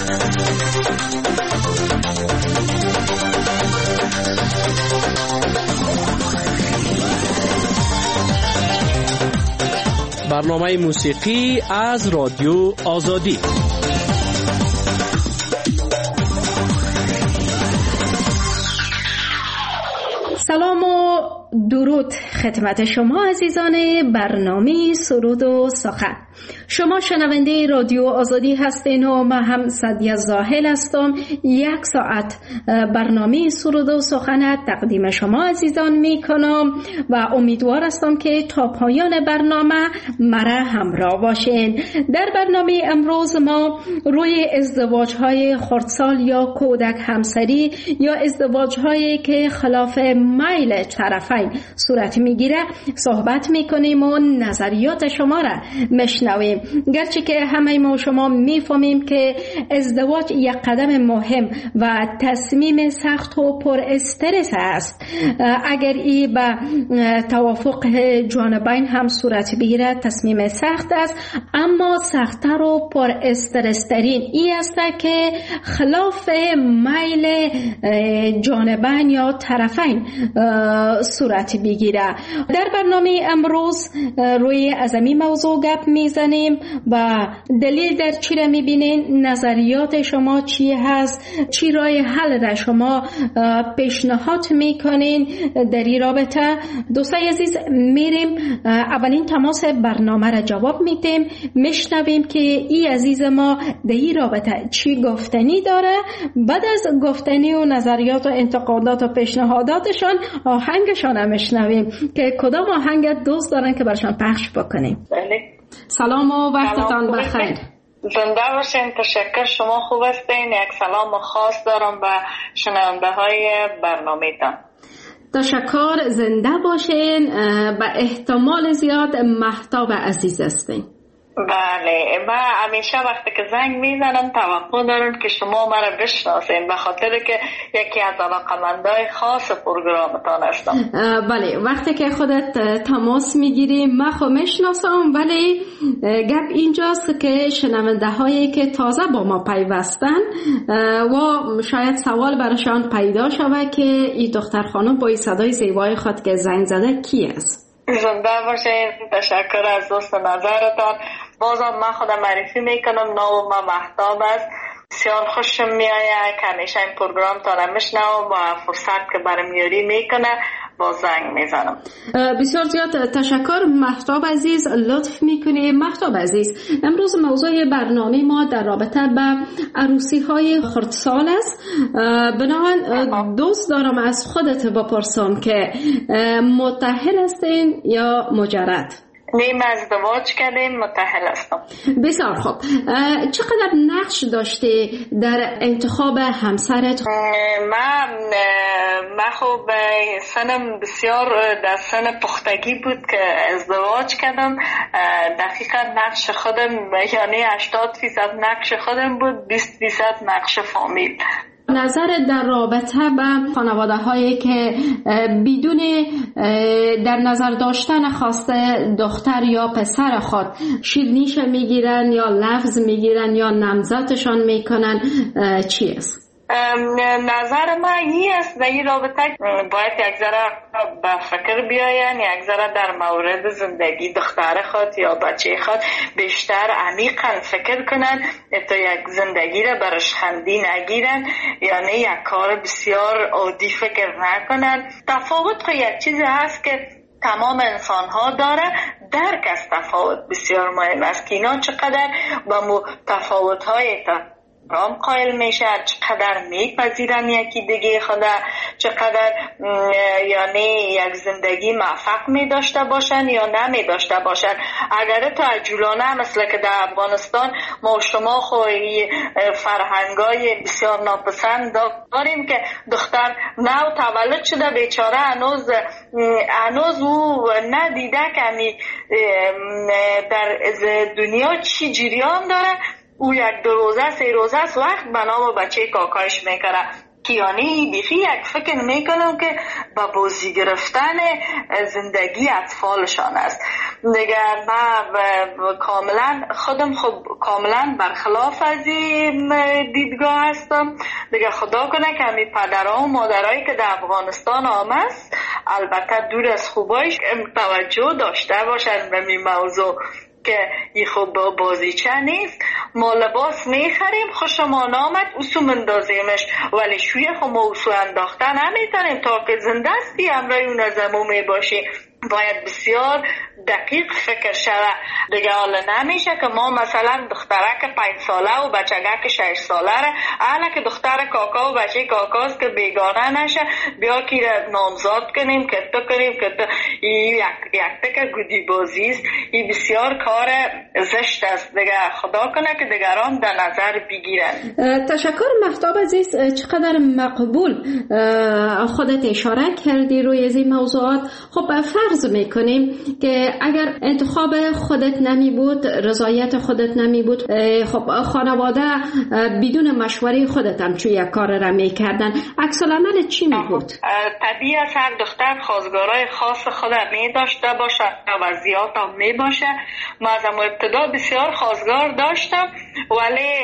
برنامه موسیقی از رادیو آزادی. سلام و درود خدمت شما عزیزان برنامه سرود و سخن. شما شنونده رادیو آزادی هستین و من هم سعدیه زاهل هستم. 1 ساعت برنامه سرود و سخن تقدیم شما عزیزان می کنم و امیدوار هستم که تا پایان برنامه مرا همراه باشین. در برنامه امروز ما روی ازدواج های خردسال یا کودک همسری یا ازدواج هایی که خلاف میل طرفین صورت میگیره صحبت میکنیم و نظریات شما را مشنویم. گرچه که همه ما شما میفهمیم که ازدواج یک قدم مهم و تصمیم سخت و پر استرس است. اگر ای به توافق جانبین هم صورت بگیره تصمیم سخت است، اما سخت‌تر و پر استرس ترین ای است که خلاف میل جانبین یا طرفین صورت بگیره. در برنامه امروز روی از این موضوع گپ میزنیم و دلیل در چی را میبینین، نظریات شما چی هست، چی راه حل را شما پیشنهاد میکنین در این رابطه. دوستای عزیز، میریم اولین تماس برنامه را جواب میدیم، میشنویم که ای عزیز ما در این رابطه چی گفتنی داره. بعد از گفتنی و نظریات و انتقادات و پیشنهاداتشان آهنگشان هم میشنویم که کدام آهنگ دوست دارن که برشان پخش بکنیم. بله. سلام و وقتتان بخیر. زنده باشین. تشکر. شما خوب هستین. یک سلام خاص دارم به شنونده های برنامه تان. تشکر. زنده باشین. به احتمال زیاد مهتاب عزیز هستین. بله، من همیشه وقتی که زنگ میزنم توقع دارم که شما مرا بشناسین، به خاطر که یکی از علاقمندای خاص پروگرامتان هستم. بله، وقتی که خودت تماس میگیری من خود میشناسم، ولی گپ اینجاست که شنونده هایی که تازه با ما پیوستن و شاید سوال براشان پیدا شود که این دختر خانم با این صدای زیبای خود که زنگ زده کی است؟ زنده باشین. تشکر از دوست نظرتان. بازم من خودم معرفی میکنم. نام من مهتاب است. بسیار خوشم میآید که همیشه این پروگرام تا میشنوم و فرصت که برام میاری میکنه با زنگ میزنم. بسیار زیاد تشکر مهتاب عزیز، لطف میکنی. مهتاب عزیز، امروز موضوع برنامه ما در رابطه به عروسی های خردسال است. بنابراین دوست دارم از خودت بپرسم که متأهل هستین یا مجرد؟ نیم ازدواج کردیم، متأهل هستم. بسیار خوب. چقدر نقش داشتی در انتخاب همسرت؟ من خب سنم بسیار در سن پختگی بود که ازدواج کردم. دقیقا نقش خودم یعنی 80% نقش خودم بود، 20% نقش فامیل. نظر در رابطه به خانواده هایی که بدون در نظر داشتن خواسته دختر یا پسر خود شیرینیش میگیرن یا لفظ میگیرن یا نامزدشان میکنن چی است؟ نظر من این است در این رابطه باید یک ذره به فکر بیاین، یک ذره در مورد زندگی دختر خود یا بچه خود بیشتر عمیقا فکر کنن تا یک زندگی را برش خندی نگیرن، یعنی یک کار بسیار عادی فکر نکنن. تفاوت یک چیزی هست که تمام انسان ها داره. درک از تفاوت بسیار مهم است که اینا چقدر با تفاوت های رام قائل میشه، چقدر میپذیرن یکی دیگه خدا، چقدر یعنی یک زندگی موفق میداشته باشن یا نمیداشته باشن. اگر تو عجولانه مثل که در افغانستان ما شما خوی فرهنگای بسیار ناپسند داریم که دختر نو تولد شده بیچاره هنوز او ندیده که در دنیا چی جریان داره. او یک 2 روزه 3 روزه است وقت بنا با بچه کاکایش میکنه. که یعنی بیخی یک فکر میکنم که با بازی گرفتن زندگی اطفالشان است دیگه. من کاملا خودم کاملا برخلاف از این دیدگاه هستم دیگه. خدا کنه که همین پدرها و مادرهایی که در افغانستان آمد البته دور از خوبایش توجه داشته باشن به این موضوع که این خوب بازیچه نیست. ما لباس میخریم خوشمان آمد اوسو مندازیمش ولی شوی خو ما اوسو انداخته نمیتونیم تا که زنده استی امرای اون از امو میباشی. باید بسیار دقیق فکر شود دیگه. حالا نمیشه که ما مثلا دخترک 5 ساله و بچگک 6 ساله را احلا که دختر کاکا و بچه کاکاست که بیگانه نشه بیا که نامزاد کنیم که تو کنیم که تو. یک تک گودی بازی است. این بسیار کار زشت است دیگه. خدا کنه که دیگران در نظر بگیرن. تشکر مهتاب عزیز. چقدر مقبول خودت اشاره کردی روی از این موضوعات. خب فرض میکنیم که اگر انتخاب خودت نمی بود، رضایت خودت نمی بود، خب خانواده بدون مشوره خودت هم چون یک کار را میکردن، عکس العمل چی می بود؟ طبیعی است هر دختر خواستگارای خاص خود می داشته باشه، وضعیات هم می باشه. ما از ابتدا بسیار خواستگار داشتم ولی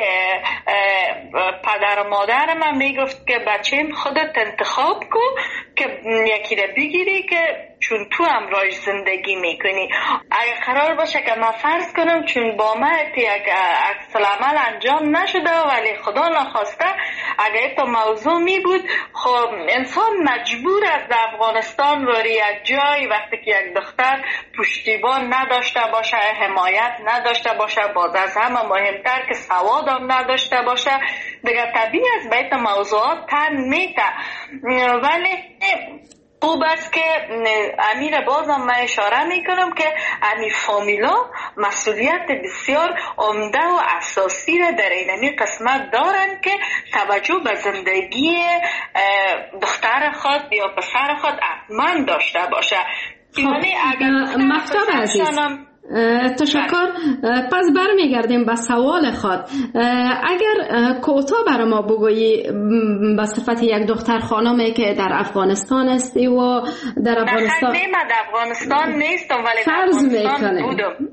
پدر و مادر من میگفت که بچه‌م خودت انتخاب کن که یکی را بگیری که چون تو امروز زندگی میکنی. اگه قرار باشه که من فرض کنم چون با من یک عکس العمل انجام نشده ولی خدا نخواسته اگه تو موضوع می بود خب انسان مجبور است در افغانستان روی یک جای وقتی که یک دختر پشتیبان نداشته باشه، حمایت نداشته باشه، باز از همه مهمتر که سواد هم نداشته باشه دیگه طبیعی است به این موضوعات تن میته. ولی خوب است که امیر بازم من اشاره میکنم که امیر فامیلا مسئولیت بسیار عمده و اساسی را در این قسمت دارن که توجه به زندگی دختر خود یا پسر خود حتما داشته باشه. یعنی اگر مهتاب عزیز تشکر. پس برمیگردیم به سوال خود. اگر کوتاه برای ما بگویی به صفت یک دختر خانمی که در افغانستان استی و در افغانستان در افغانستان نیستم ولی فرض میکنه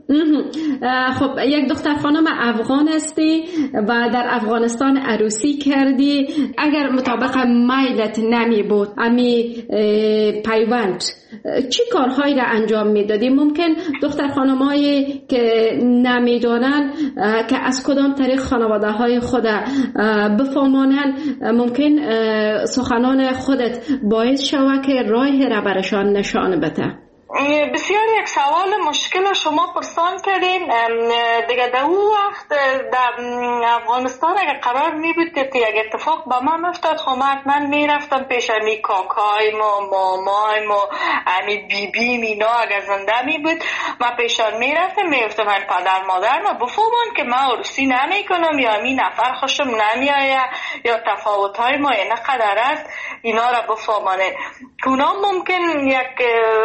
خب یک دختر خانم افغان استی و در افغانستان عروسی کردی، اگر مطابق میلت نمی بود امی پیوند چی کارهایی را انجام میدادی؟ ممکن دختر خانمایی که نمیدانن که از کدام طریق خانواده های خود بفهمانن ممکن سخنان خودت باعث شود که راهی را برشان نشان بده. بسیار یک سوال مشکل شما پرسان کردین دیگه. در اون وقت در افغانستان اگه قرار می بود که یک اتفاق با من افتاد خب من می رفتم پیش امی کاکایم و مامایم و امی بیبیم اینا اگه زنده می بود من پیشان می رفتم می گفتم من پدر مادر ما بفهمون که من عروسی نمی کنم یا امی نفر خوشم نمی آید یا تفاوت های ما اینه قدر است اینا را بفهمانه. اونا ممکن یک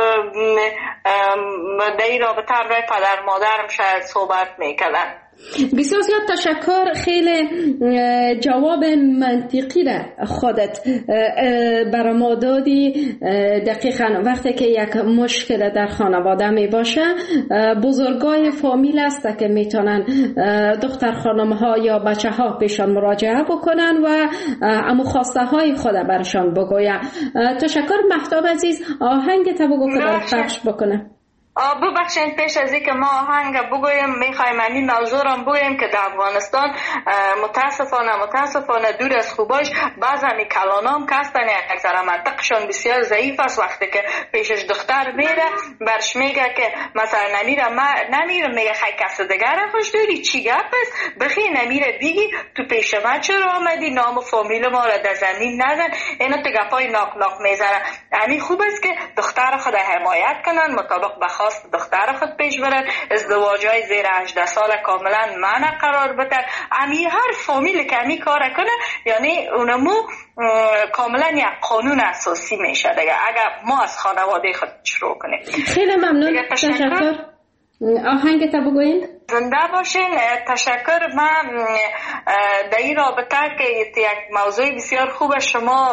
در این رابطه همراه پدر مادرم شاید صحبت میکردن. بسیار زیاد تشکر. خیلی جواب منطقی را خودت برای ما دادی. دقیقا وقتی که یک مشکل در خانواده می باشه بزرگای فامیل است که میتونن دختر خانم ها یا بچه ها پیشان مراجعه بکنن و اما خواسته های خود برشان بگوین. تشکر مهتاب عزیز. آهنگ تا بگو که برای پخش بکنه. ببخشید پیش از اینکه ما آهنگ بگویم میخوایم این موضوع را بگویم که در افغانستان متاسفانه دور از خوباش بعض همی کلانام که هستن یک ذره منطقشان بسیار ضعیف است. وقتی که پیشش دختر میره برش میگه که مثلا نمیره میگه خیلی کس دیگر را خوش داری چی گپ است بخی نمیره بگی تو پیش من چرا آمدی نام فامیل ما را در زمین نزن. اینا تو گپای ناک میزنن. یعنی خوب است که دختر خود حمایت کنن مطابق خواست دختر خود پیش برن. ازدواجای زیر 18 سال کاملا منع قرار بدن. امی هر فامیل که امی کار کنه یعنی اونمو کاملا یک قانون اساسی میشه دیگه اگر ما از خانواده خود شروع کنیم. خیلی ممنون. تشکر. آهنگ تا بگوین. زنده باشین. تشکر. من در این رابطه که یک موضوع بسیار خوب شما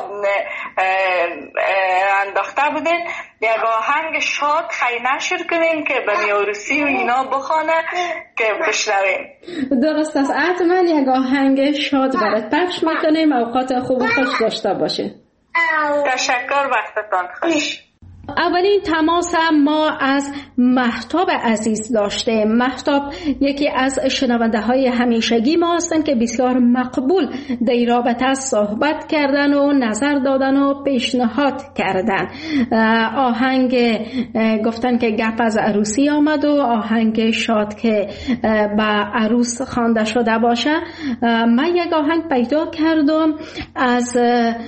انداخته بودین، یک آهنگ شاد خیلی نشر کنین که به نیوروسی و اینا بخونه که بشنویم. درست است، حتما یک آهنگ شاد برات پخش میکنیم. اوقات خوب و خوش داشته باشین. تشکر، وقتتان خوش. اولین تماس ما از مهتاب عزیز داشته. مهتاب یکی از شنونده های همیشگی ما هستند که بسیار مقبول در این رابطه صحبت کردن و نظر دادن و پیشنهاد کردن. آهنگ گفتن که گپ از عروسی آمد و آهنگ شاد که به عروس خوانده شده باشه. من یک آهنگ پیدا کردم از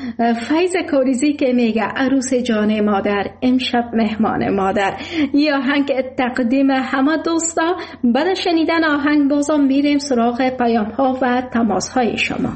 فیض کاریزی که میگه عروس جان مادر امشب مهمان مادر. یه آهنگ تقدیم همه دوستا. بعد شنیدن آهنگ بازم میریم سراغ پیام ها و تماس های شما.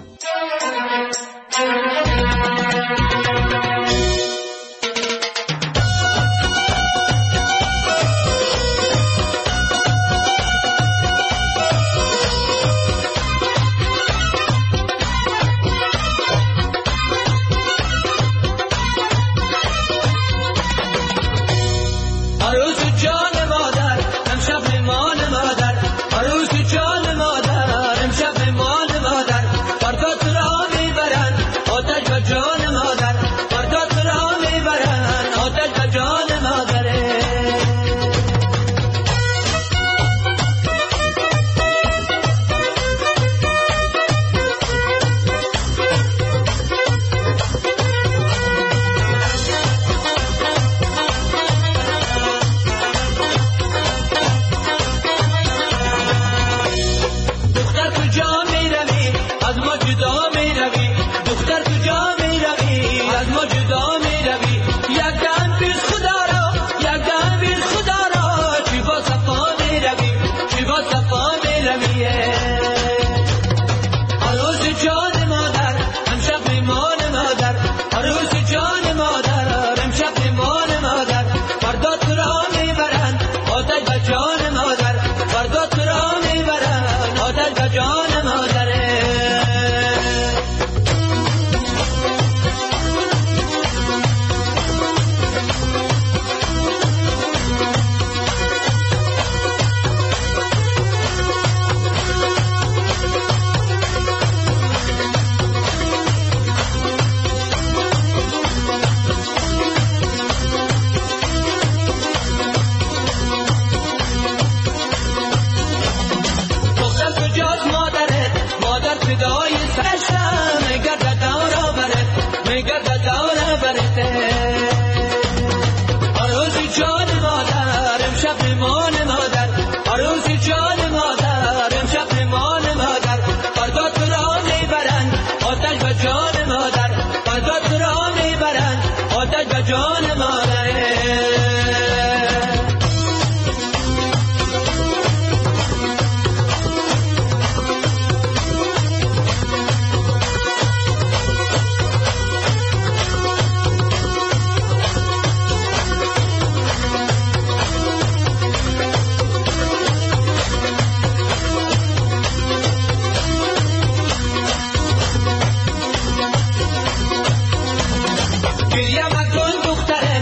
گریه مکن دختره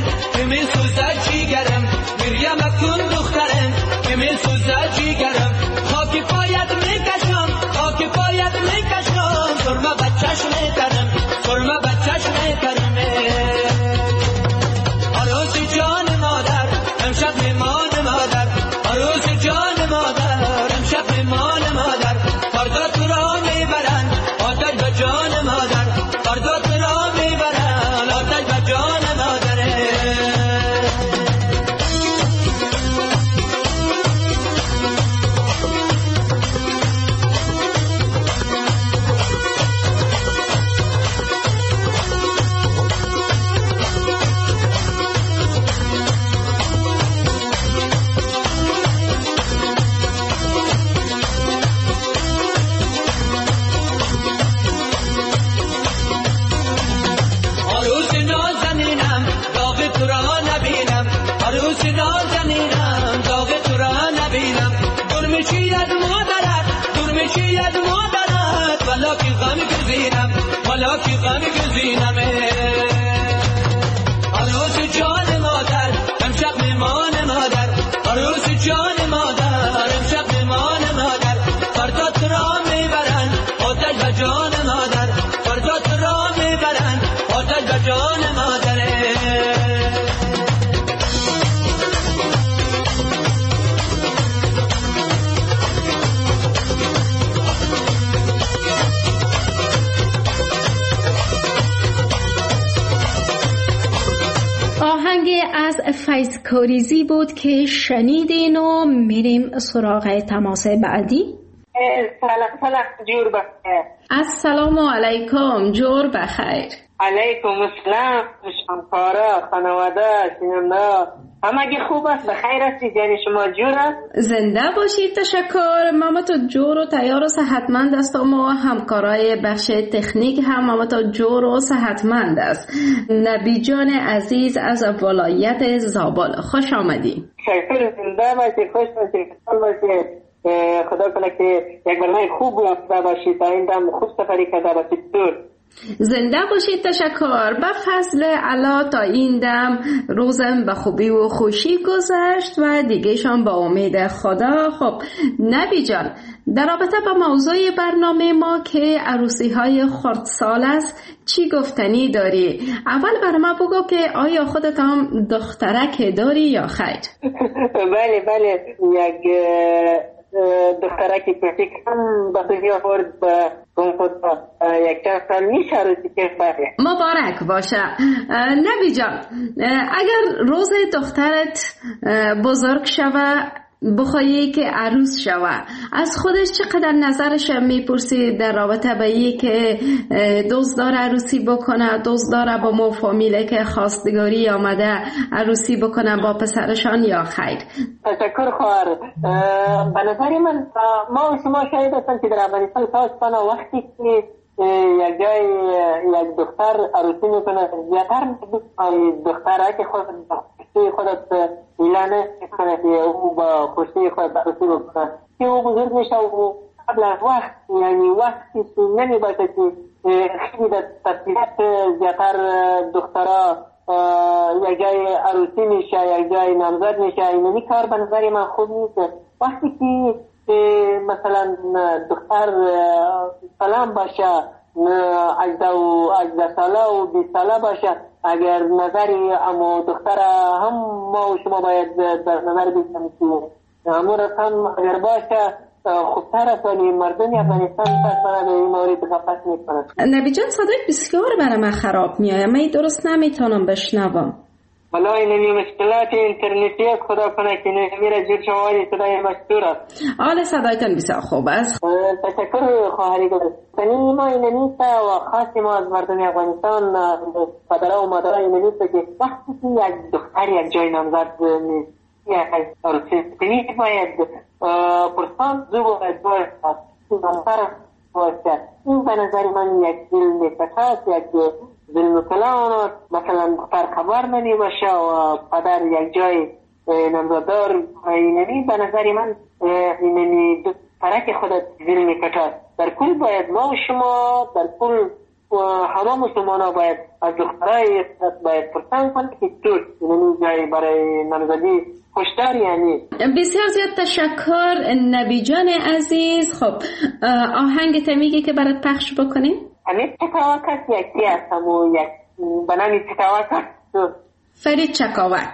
حالا که غم گزینمه عروس جان مادر امشب میمان مادر عروس جان مادر امشب میمان مادر فردا تو را میبرن آتش به جان مادر فردا تو را میبرن آتش به جان مادره آهنگ از فیض کاریزی بود که شنیدین و میریم سراغ تماس بعدی. سلام جور بخیر. السلام علیکم، جور بخیر. علیکم السلام. همکارا، خانواده، شنونده همگی خوب است؟ بخیر هستید؟ یعنی شما جور است؟ زنده باشید. تشکر. ماما تو جور و تیار و صحتمند است و ما همکارای بخش تکنیک هم ماما تو جور و صحتمند است. نبی جان عزیز از ولایت زابل، خوش آمدی. شکر. زنده باشید، خوش باشید، خوش باشید. خدا کنه که یک برنامه خوب رفته باشید، تا این دم خوب سفری کرده باشید. دور زنده باشید. تشکر. به فضل الله تا این دم روزم به خوبی و خوشی گذشت و دیگهشان با امید خدا. خب نبی جان، در رابطه با موضوع برنامه ما که عروسی های خردسال است چی گفتنی داری؟ اول برای ما بگو که آیا خودت هم دخترک داری یا خیر؟ بله یک دخترکی کوچیکم به دنیا آورد به خود یک چند سال میشه عروسی کرده. مبارک باشه. نبی جان، اگر روز دخترت بزرگ شوه بخوایی که عروس شوه، از خودش چقدر نظرش میپرسی در رابطه با این که دوست داره عروسی بکنه، دوست داره با مو فامیله که خواستگاری آمده عروسی بکنه با پسرشان یا خیر؟ تشکر خواهر. به نظر من ما و شما شاید هستم که در افغانستان تاس کنه وقتی که یک جای یک دختر عروسی میکنه زیادتر دختره که خودت اعلان میکنه که او با خوشی خود عروسی بکنه که او بزرگ میشه و قبل از وقت، یعنی وقتی نمیباشه که خیلی در تفصیلات زیادتر دخترها یک جای عروسی میشه یک جای نامزد میشه. اینمی کار به نظر من خوب نیست. وقتی که مثلا دختر سلام باشه 18 ساله و 20 ساله باشه، اگر نظری امو دختر هم ما و شما باید در نظر بگیریم که امو رسم اگر باشه خوبتر است، ولی مردم افغانستان پس به این مورد غفلت میکنند. نبی جان صدای بسیار برای من خراب میاد، من درست نمیتونم بشنوم. والله این مشکلات اینترنتی خدا کنه که نمیره جور شماری صدای مشکور است. آله صدایتان بسیار خوب است. تشکر خواهری گذاشت. سنی ما این نیست و خاصی ما از مردم افغانستان پدرها و مادرها این نیست که وقتی که یک دختر یک جای نامزد نیست یک عروسی کنی باید پرسان زو باید نامزد باشه. این به نظر من یک ظلم فکاست، یک ظلم کلان. مثلا دختر خبر نمی باشه و پدر یک جای نامزدار اینمی به نظر من اینمی فرق خودت ظلم فکاست. در کل باید ما و شما در کل همه مسلمان ها باید از دخترهای باید پرسان کنند که تو اینمی جای برای نامزدی خوشتر. یعنی بسیار زیاد تشکر نبی جان عزیز. خب آهنگ تمیگی که برات پخش بکنیم همین چکاوک هست یکی هست همون یک بنامی چکاوک هست فرید چکاوک.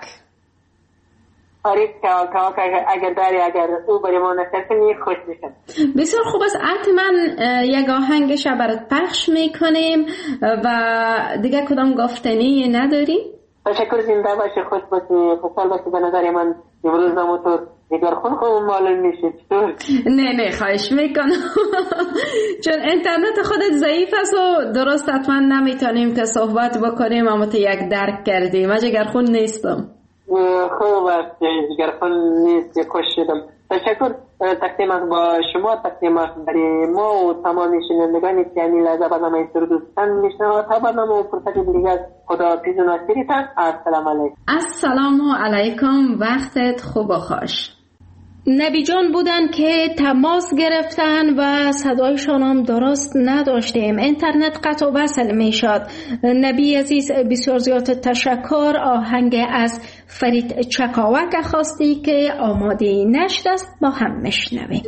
فرید چکاوک اگر داری اگر او بری ما نشستنی خوش میشن. بسیار خوب است. حتما یک آهنگش برات پخش میکنیم و دیگه کدام گفتنی نداری؟ تشکر. زنده باشه، خوش باشه، خوشحال باشه. به نظر من امروز نموتور دیگر خون معلوم میشه. نه خواهش میکنم چون اینترنت خودت ضعیف است و درست حتما نمیتونیم که صحبت بکنیم اما تو یک درک کردیم. من جگرخون نیستم. خوب است جگرخون نیست. خوش شدم. تشکر. تقدیم با شما، تقدیم برای ما و تمام شنوندگانی که همین لحظه برنامه سرودستان میشنوند. تا برنامه فرصت دیگر خدا پیز و ناصریتان. السلام علیکم. السلام علیکم. وقتت خوب و خوش. نبی جان بودن که تماس گرفتن و صدایشان هم درست نداشتیم، اینترنت قطع و وصل می شد. نبی عزیز بسیار زیاد تشکر. آهنگ از فرید چکاوک خواستی که آماده نشد است، با هم میشنویم.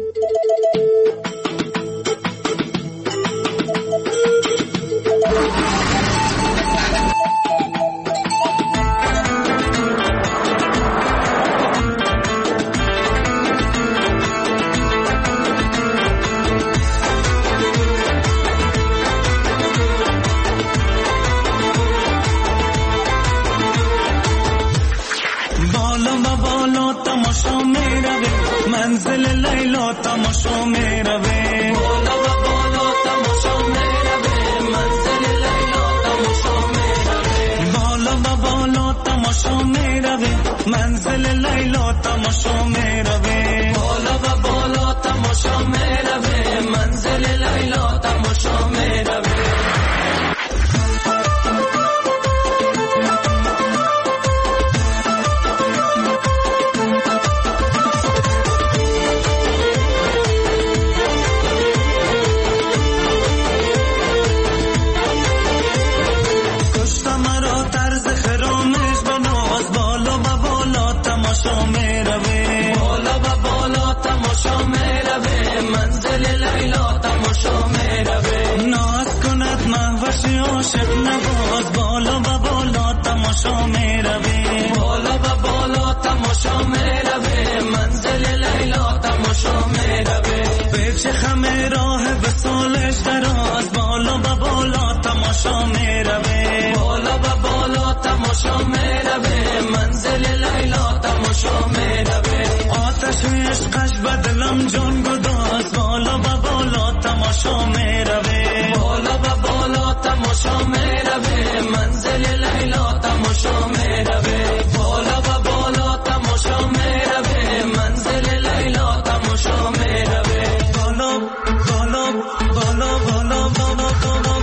منزل لیلا تماشا می روه، بالا و بالا تماشا می روه، منزل لیلا تماشا می روه، بالا و بالا تماشا می روه، منزل لیلا تماشا می روه، بالا و بالا تماشا می روه، منزل لیلا تماشا می روه. عاشق نواز بالا و بالا تماشا می روی، بالا و بالا تماشا می روی، منزل لیلا تماشا می روی، پیچ خم راه وصالش دراز بالا و بالا تماشا می روی، بالا و بالا تماشا می روی، منزل لیلا تماشا می روی، آتش عشقش بدلم جان گداز بالا و بالا تماشا می روی، بالا و بالا تماشا می روی، منزل لیلا تماشا می روی، بالا و بالا تماشا می روی، منزل لیلا تماشا می روی، بالا بالا بالا بالا بالا بالا.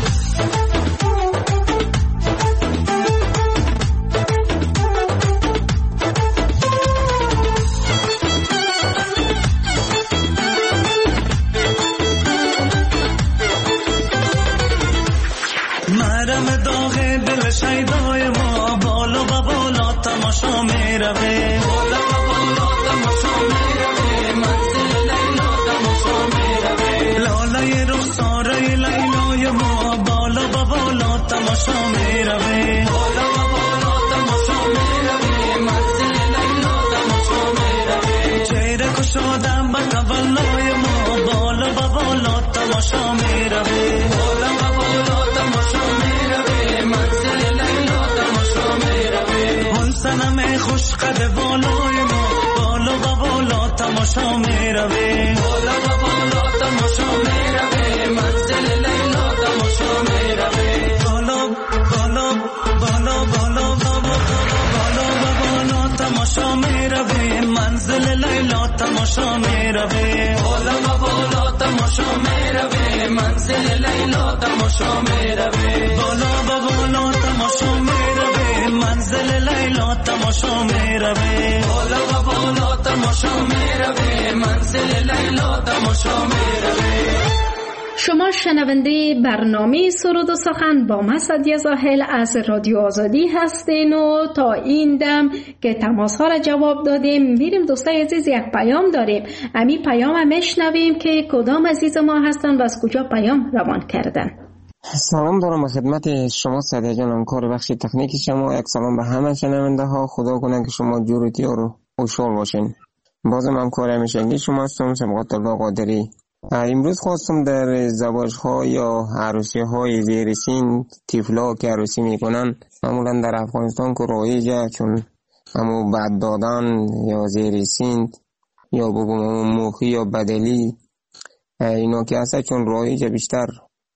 مرم داغ دل شیدای ما بالا و بالا تماشا می روه، بالا و بالا تماشا می روه، منزل لیلا تماشا می روه، لاله رخساره لیلای ما بالا و بالا تماشا می روه، بالا و بالا تماشا می روه، منزل لیلا تماشا می روه، چهره کشادم به تولای ما بالا و بالا تماشا می روه، بالا و بالا تماشا می روه، منزل لیلا تماشا می روه، اون صنم خوش قد بالای ما بالا و بالا تماشا می روه، بالا و بالا تماشا می روه، منزل لیلا تماشا می روه، بالا بالا بالا بالا بالا و بالا تماشا می روه، منزل لیلا تماشا می روه، بالا و بالا تماشا می روه، منزل لیلا تماشا می روه، بالا و بالا تماشا می روه، منزل لیلا تماشا می روه، بالا و بالا تماشا می روه، منزل لیلا تماشا می روه. شما شنونده برنامه سرود و سخن با من سعدیه زاهل از رادیو آزادی هستین و تا این دم که تماس ها را جواب دادیم میریم دوستای عزیز یک پیام داریم. امی پیام میشنویم که کدام عزیز ما هستن و از کجا پیام روان کردن. سلام دارم خدمت شما سعدیه جان، کار بخش تکنیک شما. یک سلام به همه شنونده ها. خدا کنه که شما جورتی رو خوشحال باشین. بازم هم کار همیشگی شما هستم، سبقت الله قادری. امروز خواستم در زواج ها یا عروسی های زیر سن طفلا که عروسی میکنن معمولا در افغانستان که رایجه، چون همو بد دادن یا زیر سن یا بگم موخی یا بدلی اینا که هسته، چون رایجه بیشتر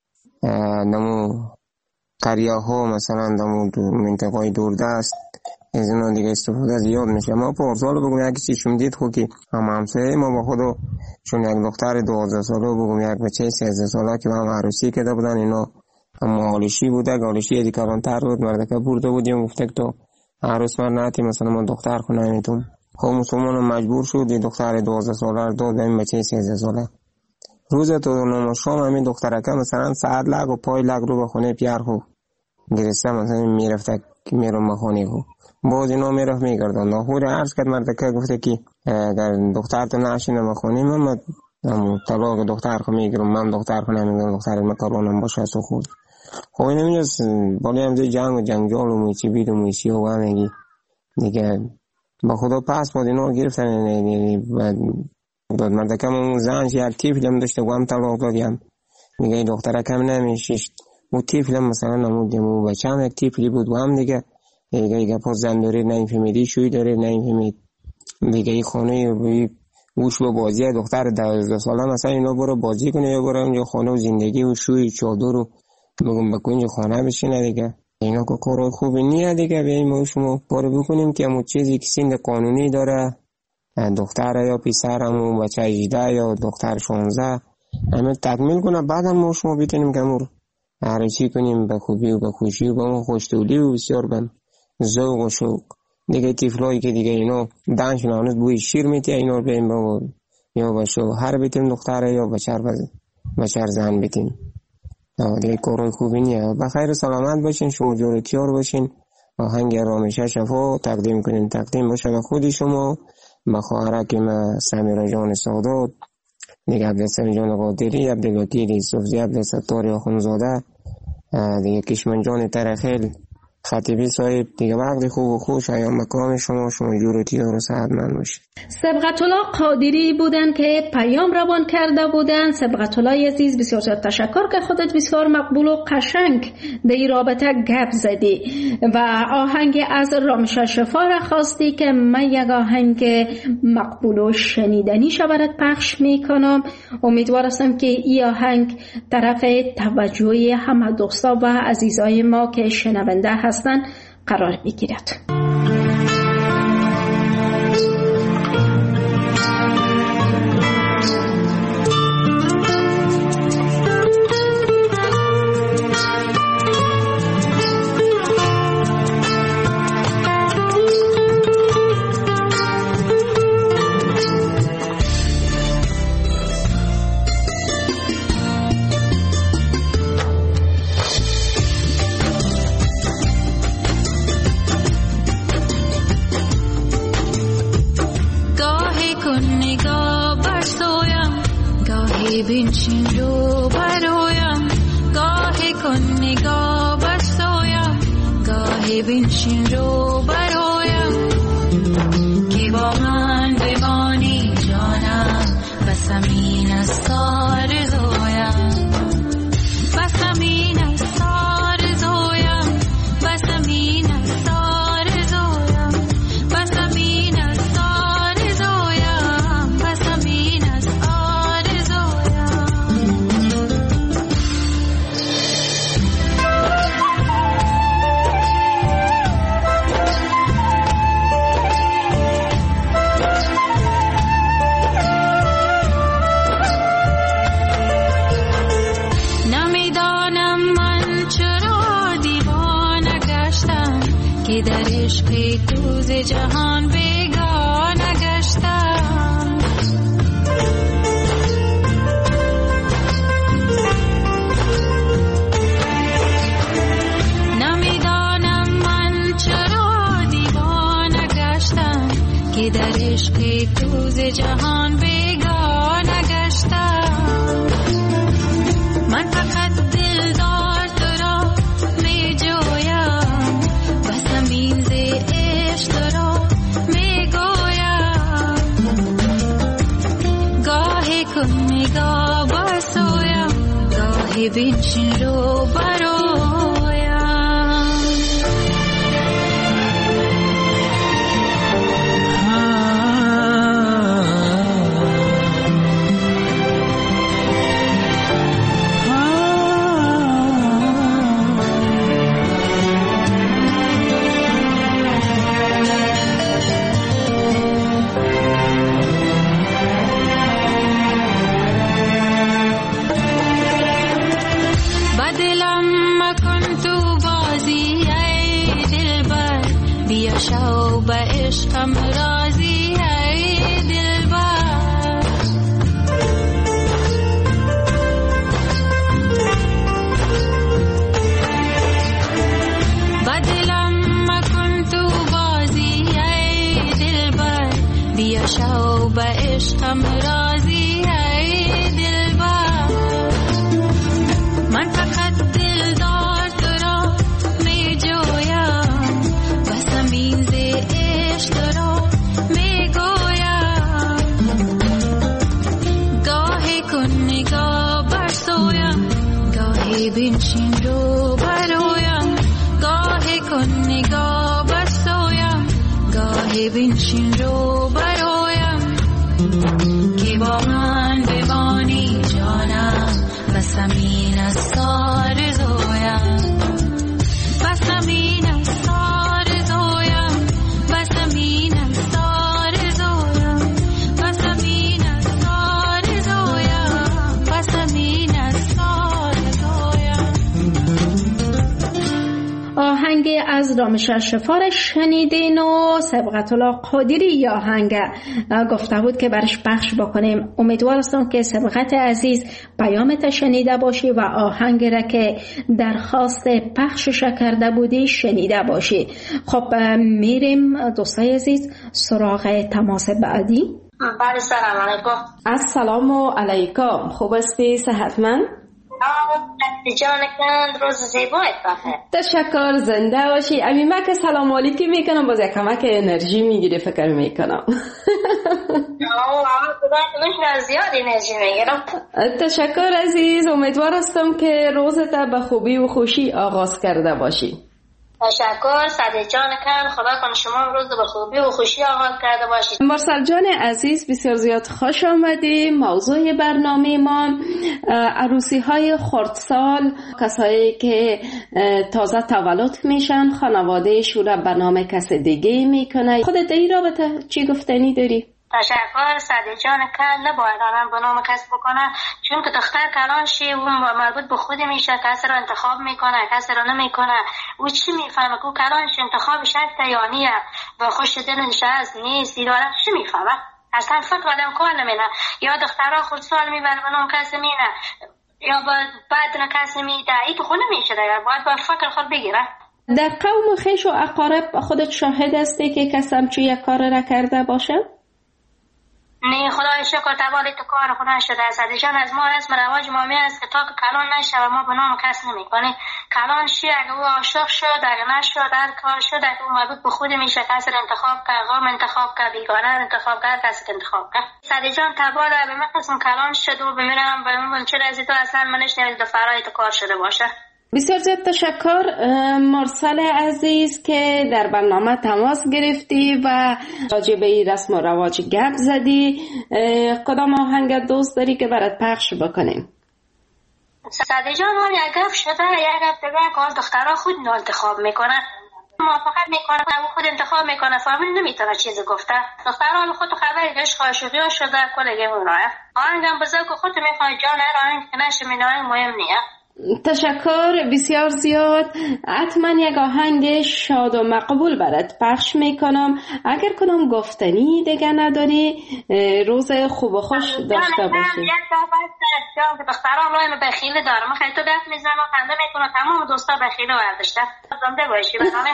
نمو قریه ها مثلا نمو منطقه دوردست از اینا دیگه استفاده زیاد میشه. ما پارسال بگم یکی چیشم دید خود که همسایه ما با خودو چون یک دختر 12 ساله بگم یک بچه 13 ساله که با هم عروسی کرده بودن، اینا هم آلشی بوده، آلشی دیگه کلانتر بود، مردکه برده بودیم گفته که تو عروس من نهتی مثلا ما دختر خونه نمیتون خب مسلمان مجبور شد دختر 12 ساله رو داد به این بچه 13 ساله. روز تو نماز شام همین دخترکه مثلا ساعت لگ و پای لگ رو به خونه پیار خو گرسته مثلا میرفته میرم به خونه خو باز اینا میرفت میگردن. ناخور عرض کرد مردکه گفته که اگر دختر تو نشینه به خونه من طلاق دختر خو میگیرم، من دختر خو نمیگیرم، دختر مکارونم باشه تو خود. خب این نمیجاست بالی همزه جنگ و جنگجال و مویچی بید و مویچی و همگی دیگه با خدا پس باید اینا رو گرفتن داد. مردکه اون زنش یک تیفل هم داشته و هم طلاق دادیم دیگه این دختره کم نمیشیشت و تیفل هم مثلا نمودیم و بچه هم یک تیفلی بود و هم دیگه پاس زن دارید نمیفهمیدی شوی دارید نمیفهمید دیگه این خانه وش با بازی دختر 12 ساله مثلا اینا برو بازی کنه یا برو اونجا خانه و زندگی و شوی چادر رو بگم بکن اینجا خانه بشینه دیگه. اینا که کارهای خوبی نیه دیگه. بیاییم ما شما بارو بکنیم که همون چیزی که سند قانونی داره دختر یا پسر همون بچه 18 یا دختر 16 همه تکمیل کنه بعد هم ما شما بیتونیم که همون هر چی کنیم به خوبی و به خوشی و به ما خوشتولی و بسیار بن ذوق و شوق دیگه. تیفلایی که دیگه اینا دانشون هنوز بوی شیر میتیه اینا رو بیم با یا با شوهر بیتیم دختر یا بچر زن بیتیم دیگه کارهای خوبی نیه. بخیر سلامت باشین، شما جورتیار باشین. آهنگ رامشه شفا تقدیم کنین، تقدیم باشه به خودی شما، به خواهرکم سمیرا جان سادات، دیگه عبدالسلام جان قادری، عبدالوکیل یوسفزی، عبدالستار آخونزاده، دیگه کشمن جان ترخیل خطیبی صاحب. دیگه وقت خوب و خوش ایام مکان شما جورتیار و صحتمند باشید. سبقت الله قادری بودن که پیام روان کرده بودن. سبقت الله عزیز بسیار تشکر که خودت بسیار مقبول و قشنگ در این رابطه گپ زدی و آهنگ از رامشه شفا را خواستی که من یک آهنگ مقبول و شنیدنی شود پخش میکنم. امیدوار هستم که این آهنگ طرف توجه همه دوستا و عزیزای ما که شنونده هستن قرار بگیرد. بنشین رو برایم گاهی کن نگاه بسایم گاهی بنشین رو برایم که با من بمانی جانم بس همین است آرزویم بس همین است آرزویم بس همین است آرزویم بس همین است آرزویم بس همین است در عشق تو ز جهان بیگانه گشتم نمیدانم من چرا دیوانه گشتم که در عشق تو ز جهان بیگانه گشتم من فقط دلدار تو را می جویم بس همین ز عشق تو را می گویم گاهی کن نگاه بسویم گاهی بنشین رو برایم بیا شو به عشقم راضی شو به عشقم راضی ای دلبر من فقط دلدار تو را می جویم بس میز عشق تو را می گویم گاهی کن نگاه بر سویم گاهی بنشین رو برویم گاهی کن نگاه بر سویم گاهی بنشین رو برویم که با من بمانی جانم بس همین است آرزویم بس همین است آرزویم بس همین است آرزویم بس همین است آرزویم بس همین است آرزویم. آهنگ از رامش شفار شنیدین و سبقت الله قادری یا آهنگ گفته بود که برش پخش بکنیم. امیدوار هستم که سبقت عزیز پیامت شنیده باشی و آهنگ را که درخواست پخشش کرده بودی شنیده باشی. خب میریم دوستای عزیز سراغ تماس بعدی. بله سلام علیکم. السلام علیکم. خوب هستی؟ صحتمند؟ جان کند روز زیبایت بخیر. تشکر زنده باشی. امیمه که سلام علیکی میکنم باز یک کمک انرژی میگیری فکر میکنم. زیاد انرژی میگیرم. تشکر عزیز. امیدوار هستم که روزت به خوبی و خوشی آغاز کرده باشی. تشکر صدیق جان کن. خدا کنه شما روز به خوبی و خوشی آغاز کرده باشید. مرسل جان عزیز بسیار زیاد خوش آمدی. موضوع برنامه ما عروسی های خردسال، کسایی که تازه تولد میشن خانواده شورا به نام کس دیگه میکنه. خودت این رابطه چی گفتنی داری؟ تشکر صدیق جان کن. نباید آنم به نام کس بکنه چون که دختر کلان شی و مربوط به خود میشه. کسی رو انتخاب میکنه کسی رو نمیکنه. او چی میفهمه که کلانش انتخابش هست یا نیه و خوش دلش هست نیست دیدارم چی میفهمه؟ اصلا فکر آدم کار نمینه. یا دخترها خود سال میبره به نام کسی مینه یا بعد کسی میده. ای تو خود نمیشه دیگر باید با فکر خود بگیره. در قوم خویش و اقارب خودت شاهد هستی که کسی همچی یک کار را کرده باشه؟ نه خدای شکر تبالی تو کار خدا شده است. دیشان از ما اسم رواج مامی است که تا که کلان نشه و ما به نام کس نمی کنیم. کلان شی اگه او عاشق شد اگه نشد هر کار شد اگه او مربوط به خود میشه. کسی انتخاب کرد غام انتخاب کرد بیگانه انتخاب کرد کسی انتخاب کرد. صدیق جان تباله به من قسم کلان شد و بمیرم و من چه رازی تو اصلا منش نمید دو فرای تو کار شده باشه. بسیار زیاد تشکر مرسل عزیز که در برنامه تماس گرفتی و راجع به این رسم و رواج گپ زدی. کدام آهنگ دوست داری که برات پخش بکنیم؟ صدیق جان حال یک گپ شده یک گپ دیگه که دخترها خود انتخاب میکنن موافقت میکنه او خود انتخاب میکنه فامیل نمیتونه چیزی گفته. دخترها خود خبری عشق عاشقی شده کلگی اونایه آهنگم بذار که خود میخوای جان هر آهنگ که نشه مینای مهم نیه. تشکر بسیار زیاد. حتما یک آهنگ شاد و مقبول برات پخش میکنم. اگر کنم گفتنی دیگه نداری روز خوب و خوش داشته باشی. یک دفعه که دخترها رایم بخیل دارم من خیلی تو گفت میزنم و خنده میکنم تمام دوستا بخیل ورداشته زنده باشی برنامه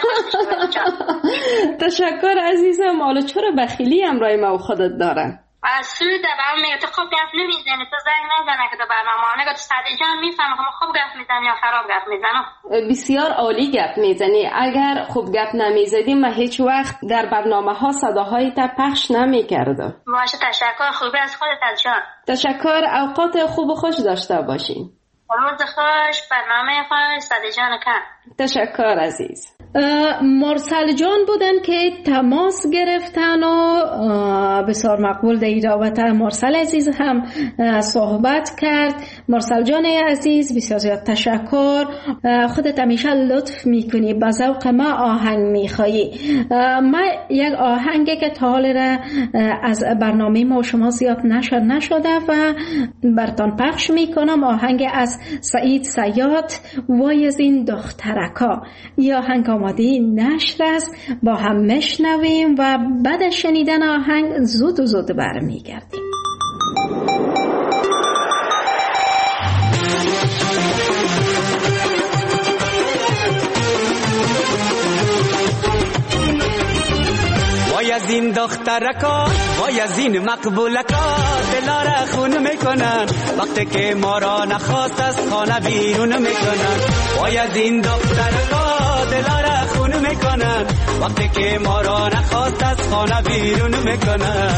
خوش. تشکر عزیزم. حالا چرا بخیلی هم رایم و خودت دارن؟ سود برام میگه تو خوب گفت نمیزنی تو زنگ نزنه که تو برنامه نگه تو صدیق جان میفهمه که خوب گفت میزنی یا خراب گفت میزنم. بسیار عالی گفت میزنی. اگر خوب گفت نمیزدی من هیچ وقت در برنامه ها صداهای تا پخش نمیکردم. باشه تشکر. خوبی از خودت از جان. تشکر. اوقات خوب و خوش داشته باشین. روز خوش برنامه خوش صدیق جان کن. تشکر عزیز. مرسل جان بودن که تماس گرفتن و بسیار مقبول در رابطه مرسل عزیز هم صحبت کرد. مرسل جان عزیز بسیار زیاد تشکر. خودت همیشه لطف میکنی به ذوق ما آهنگ میخوایی. ما یک آهنگی که تا حال را از برنامه ما شما زیاد نشده و برتان پخش میکنم. آهنگ از سعید صیاد وای از این دخترکا. یا آهنگ آماده نشر است با هم میشنویم و بعد از شنیدن آهنگ زود برمیگردیم. وای از از این دخترکا وای از این مقبولکا دلاره خون میکنن وقتی که ما را نخواست از خانه بیرون میکنن وای از این دخترکا دلاره خون میکنن وقتی که ما را نخواست از خانه بیرون میکنن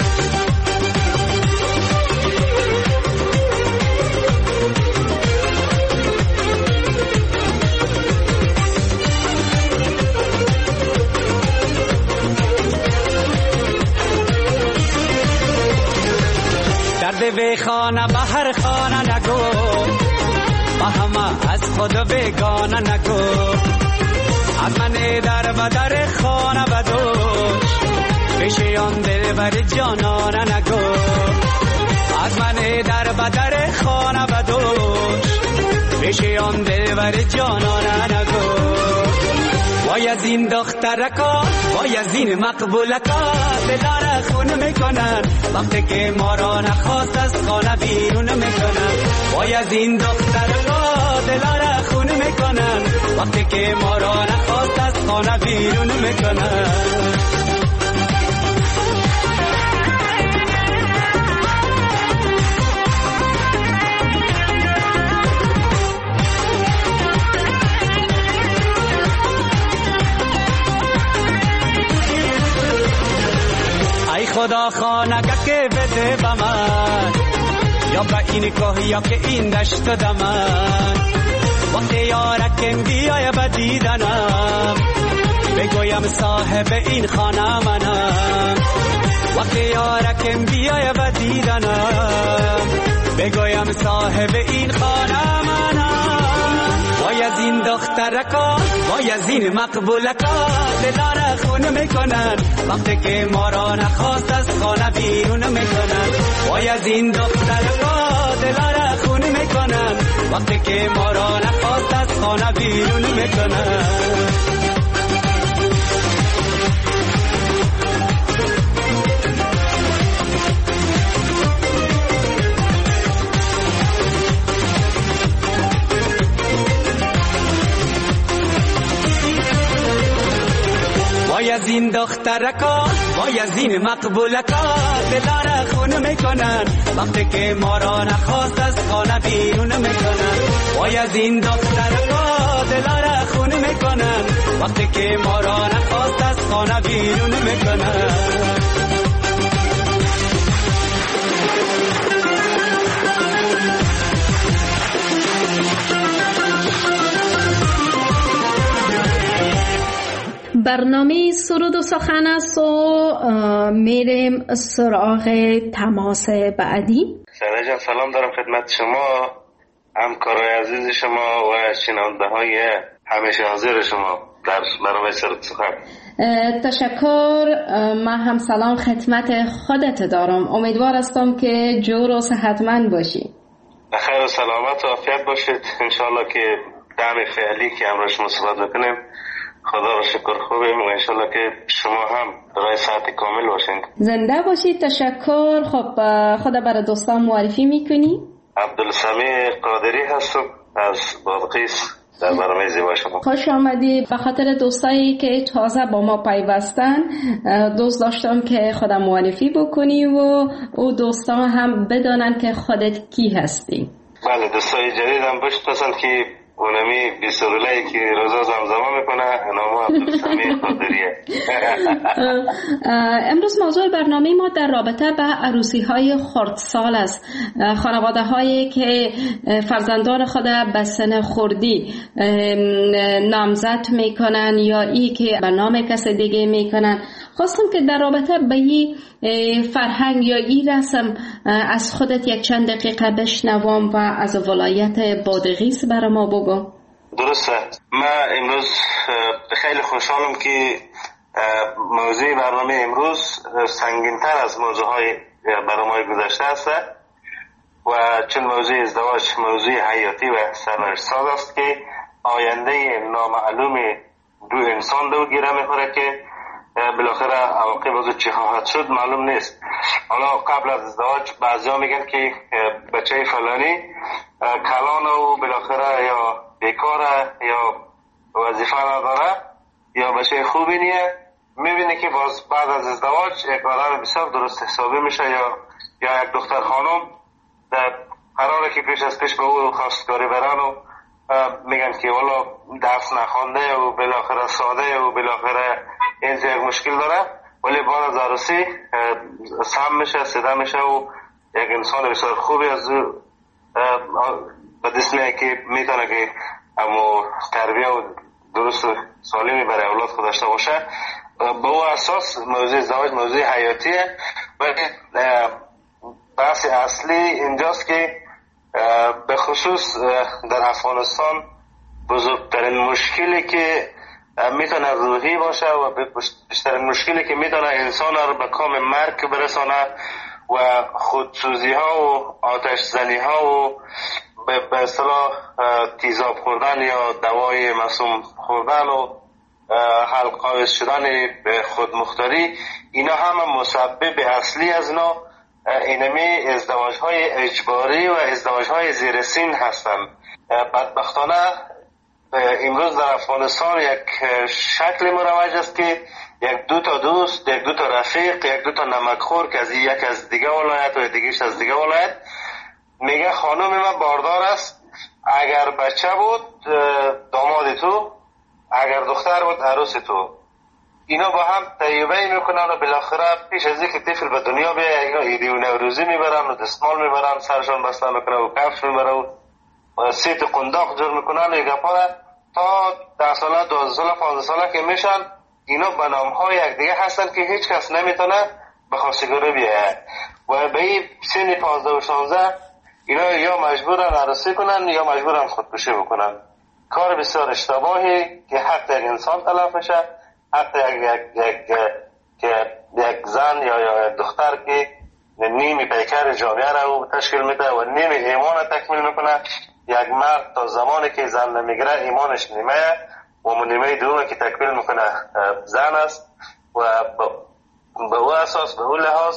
درد به خانه به هر خانه نگو با همه از خود بگانه نگو از من در بدر خانه بدوش پیش آن دل بر جانانه نگو از من در بدر خانه بدوش پیش آن دل بر جانانه نگو وای از این دخترکا وای از این مقبولکا دلاره خون میکنن وقتی که ما را نخواست از خانه بیرون میکنن وای از این دخترکا دلاره خون میکنن وقتی که ما را نخواست از خانه بیرون میکنن خدا خانگه که بده به من یا به این کوه یا که این دشت دمن وقتی یارکم بیای به دیدنم بگویم صاحب این خانه منم وقتی یارکم بیای به دیدنم بگویم صاحب این خانه منم وای از این دخترکا وای از این مقبولکا دلاره خون میکنن وقتی که ما را نخواست از خانه بیرون میکنن وای از این دخترکا دلاره خون میکنن وقتی که ما را نخواست از خانه بیرون میکنن وای از این دخترکا وای از این مقبولکا دلاره خون میکنن وقتی که ما را نخواست از خانه بیرون میکنن وای از این دخترکا دلاره خون میکنن وقتی که ما را نخواست از خانه بیرون میکنن برنامه سرود و سخن است و میریم سراغ تماس بعدی. سعیده جان سلام دارم خدمت شما، همکارای عزیز شما و شنونده های همیشه حاضر شما در برنامه سرود و سخن. تشکر. من هم سلام خدمت خودت دارم. امیدوار هستم که جور و صحتمند باشی. بخیر و سلامت و عافیت باشید. انشالله که دم فعلی که امروز شما صحبت بکنیم خدا را شکر خوبیم و انشالله که شما هم برای ساعت کامل باشید. زنده باشید. تشکر. خب خدا برای دوستان معرفی میکنی؟ عبدالسمیع قادری هستم از بادغیس در برنامه زیبا شما. خوش آمدی. به خاطر دوستایی که تازه با ما پیوستن دوست داشتم که خدا معرفی بکنی و او دوستان هم بدانن که خودت کی هستی. بله دوستای جدید هم بشناسن که اونمی بیسرولایی که روزا زمزمه میکنه نامو عبدالسمیع قادریه. امروز موضوع برنامه ما در رابطه به عروسی های خردسال است. خانواده هایی که فرزندان خود به سن خردی نامزد میکنن یا ای که به نام کسی دیگه میکنن. خواستم که در رابطه به این فرهنگ یا این رسم از خودت یک چند دقیقه بشنوم و از ولایت بادغیس برای ما بگو. درسته. من امروز خیلی خوشحالم که موضوع برنامه امروز سنگین‌تر از موضوعهای برنامه گذشته است و چون موضوع ازدواج موضوع حیاتی و سرنوشت‌ساز است که آینده نامعلوم دو انسان دو گیره میخوره که بالاخره عواقب از چه خواهد شد معلوم نیست. حالا قبل از ازدواج بعضیا میگن که بچه فلانی کلان و بالاخره یا بیکاره یا وظیفه نداره یا بچه خوبی نیه میبینی که باز بعد از ازدواج یک آدم بسیار درست حسابی میشه یا یک دختر خانم در قراره که پیش از پیش به او خواستگاری برن و میگن که والا درس نخوانده و بالاخره ساده و بالاخره اینجا یک مشکل داره، ولی بعد از عروسی سم میشه، سیده میشه و یک انسان بسیار خوبی از او به دست میاد که میتونه که همو تربیه و درست و سالمی برای اولاد خود داشته باشه. به او اساس موضوع ازدواج موضوع حیاتیه، ولی بحث اصلی اینجاست که به خصوص در افغانستان بزرگترین مشکلی که میتونه روحی باشه و بیشترین مشکلی که میتونه انسان رو به کام مرگ برسانه و خودسوزی ها و آتش زنی ها و به اصطلاح تیزاب خوردن یا دوای مسموم خوردن و حلقاویز شدن به خودمختاری، اینا همه مسبب اصلی از اینا اینمی ازدواج های اجباری و ازدواج های زیر سن هستند. بدبختانه امروز در افغانستان یک شکل مروج است که یک دو تا دوست، یک دو تا رفیق، یک دو تا نمکخور که از یک از دیگه ولایت و دیگهش از دیگه ولایت میگه خانم من باردار است، اگر بچه بود داماد تو، اگر دختر بود عروس تو. اینا با هم طیبه میکنن و بالاخره پیش از اینکه طفل به دنیا بیایه اینا عیدی و نوروزی میبرن و دستمال میبرن، سرشان بسته میکنن و کفش میبرن و سیت قنداق جور میکنن و گپاره تا 10 ساله 12 ساله 15 ساله که میشن اینا به نامهای یک دیگه هستن که هیچ کس نمیتونه به خواستگاری بیایه و به این سن 15 و 16 اینا یا مجبورن عروسی کنن یا مجبورن خودکشی بکنن. کار بسیار اشتباهی که حق یک انسان تلف میشه، حق یک زن یا یک دختر که نیمی پیکر جامعه را تشکیل میده و نیمی ایمان تکمیل میکنه. یک مرد تا زمانی که زن نمیگیره ایمانش نیمه و نیمه دومه که تکمیل میکنه زن است و به او اساس به او لحاظ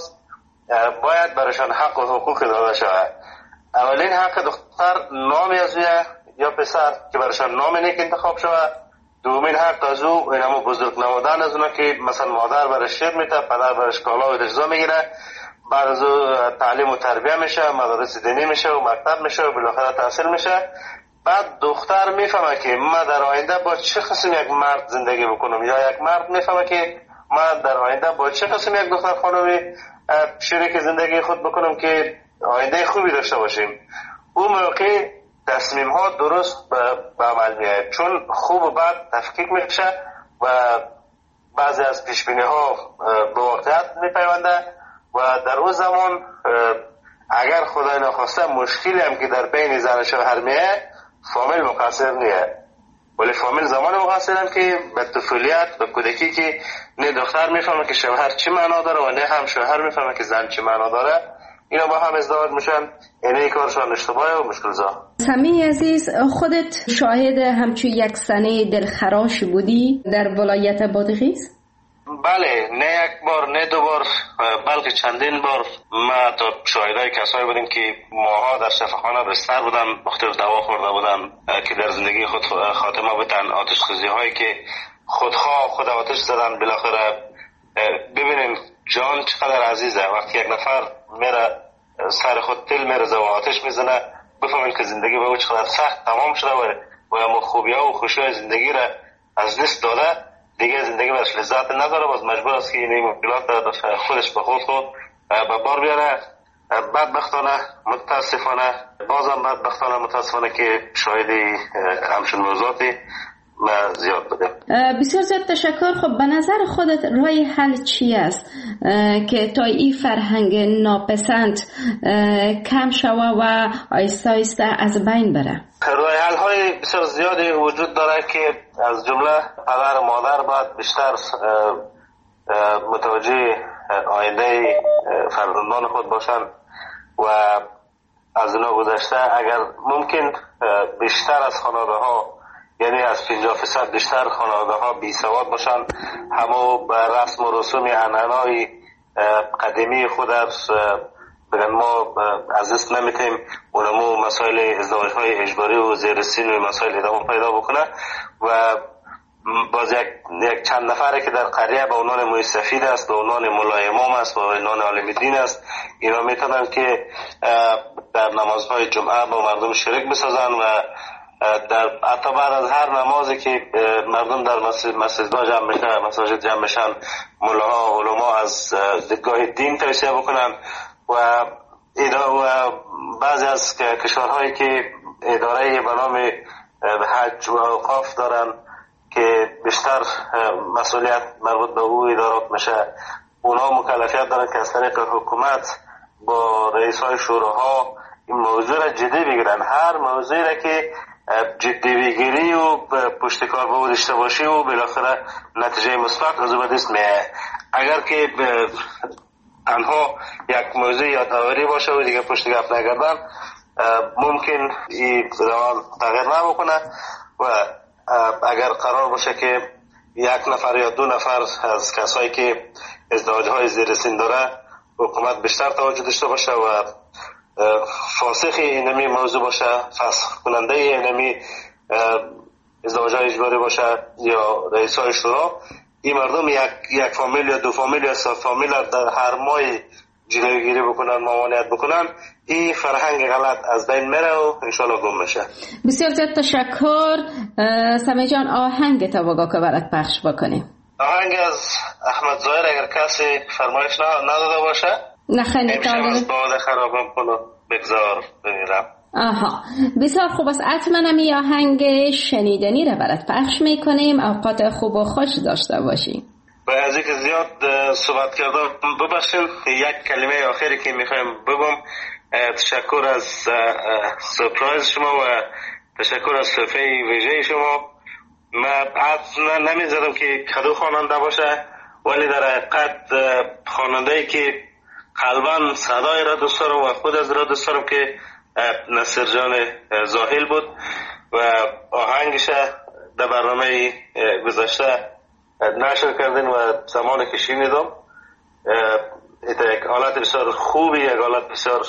باید برایشان حق و حقوق داده شود. اولین حق دختر نامی از یا پسر که برایشان نام نیک انتخاب شود. دومین حق از او اینمو بزرگ نمودن از اونا که مثلا مادر برش شیر میده، پدر برش کالا و دجزا میگیره، بعد از او تعلیم و تربیه میشه، مدارس دینی میشه و مکتب میشه و بالاخره تحصیل میشه. بعد دختر میفهمه که من در آینده با چه قسم یک مرد زندگی بکنم یا یک مرد میفهمه که من در آینده با چه قسم یک دختر خانمی شریک زندگی خود بکنم که آینده خوبی داشته باشیم. اون موقع تصمیم ها درست به عمل میاد، چون خوب و بد تفکیک میشه و بعضی از پیشبینی ها به واقعیت میپیونده و در اون زمان اگر خدای نخواسته مشکلی هم که در بین زن و شوهر میاد فامیل مقصر نیه، ولی فامیل زمان مقصرن که به طفولیت به کودکی که نه دختر میفهمه که شوهر چی معنا داره و نه هم شوهر میفهمه که زن چی معنا داره، اینا با هم ازدواج میشن. اینه کارشان اشتباهه و مشکل‌زا. سمی عزیز، خودت شاهد همچون یک سنه دلخراش بودی در ولایت بادغیس؟ بله، نه یک بار نه دو بار بلکه چندین بار ما تا شاهدای کسایی بودیم که ماها در شفاخانه بستر بودن، مختلف دوا خورده بودن که در زندگی خود خاتمه بودن، آتش خیزی هایی که خودخواه خود آتش زدن. بالاخره ببینیم جان چقدر عزیزه، وقتی یک نفر میره سر خود تل میرزه و آتش میزنه بفهمید که زندگی به او چقدر سخت تمام شده و اما خوبی ها و خوشی های زندگی را از دست داده، دیگه زندگی برش لذت نداره، باز مجبور است که این مشکلات خودش به خود به بار بیاره. بدبختانه متاسفانه بازم متاسفانه که شاهدی همچون موضوعاتی زیاد بوده. بسیار زیاد تشکر. خب به نظر خودت راه حل چی است که تا این فرهنگ ناپسند کم شوه و آیسته آیسته از بین بره؟ راه حل های بسیار زیادی وجود داره که از جمله پدر و مادر باید بیشتر متوجه آینده فرزندان خود باشن و از اونا گذشته اگر ممکن بیشتر از خانواده ها، یعنی از 50% بیشتر خانواده ها بی سواد باشن، همو به رسم و رسوم عنعنای قدیمی خود بگن ما از دست نمیتیم، اونمو مسائل ازدواج های اجباری و زیر سن و مسائل ادامه پیدا بکنه و باز یک چند نفره که در قریه به عنوان موی سفید است، به عنوان مولای امام است، به عنوان عالم دین است، اینا میتونن که در نمازهای جمعه با مردم شریک بسازن و در حتی بعد از هر نمازی که مردم در مساجد جمع میشن، مولاها علما از دیدگاه دین توصیه بکنن و بعضی از کشورهایی که اداره به نام حج و اوقاف دارن که بیشتر مسئولیت مربوط به او ادارات میشه، اونا مکلفیت دارن که از طریق حکومت با رئیس های شوراها این موضوع را جدی بگیرن. هر موضوعی را که جدی بگیری و پشتکار به او داشته باشی و بالاخره نتیجه مثبت از او به دست میاد. اگر که آنها یک موضوع یادآوری باشه و دیگه پشت گپ نگردن، ممکن این روان تغییر نبکنه و اگر قرار باشه که یک نفر یا دو نفر از کسایی که ازدواج‌های زیر سن داره حکومت بیشتر توجه داشته باشه و فاسخ اینمی موضوع باشه، فسخ کننده اینمی ازدواج‌های اجباری باشه یا رئیس‌های شورا، این مردم یک فامیل یا دو فامیل یا سه فامیل در هر ماه جلوگیری بکنن، ممانعت بکنن، این فرهنگ غلط از بین میره و انشالله گم میشه. بسیار زیاد تشکر. سمی جان، آهنگ تا که برات پخش بکنیم. آهنگ از احمد ظاهر اگر کسی فرمایش نداده باشه، نخنی امشب باد خرابم کنو بگذار بمیرم. آها، بسیار خوب است. حتما این آهنگ شنیدنی را برات پخش میکنیم. اوقات خوب و خوش داشته باشی. و از اینکه زیاد صحبت کردم ببخشید، یک کلمه آخری که میخوایم بگم، تشکر از سورپرایز شما و تشکر از صفحه ویژه شما. من حد نمیزدم که کدو خواننده باشه، ولی در حقیقت خواننده‌ای که قلباً صدای را دوست دارم و خود از را دوست دارم که نصیر جان زاهل بود و آهنگش در برنامه گذشته نشر کردین و زمانی که شنیدم یک حالت بسیار خوبی، یک حالت بسیار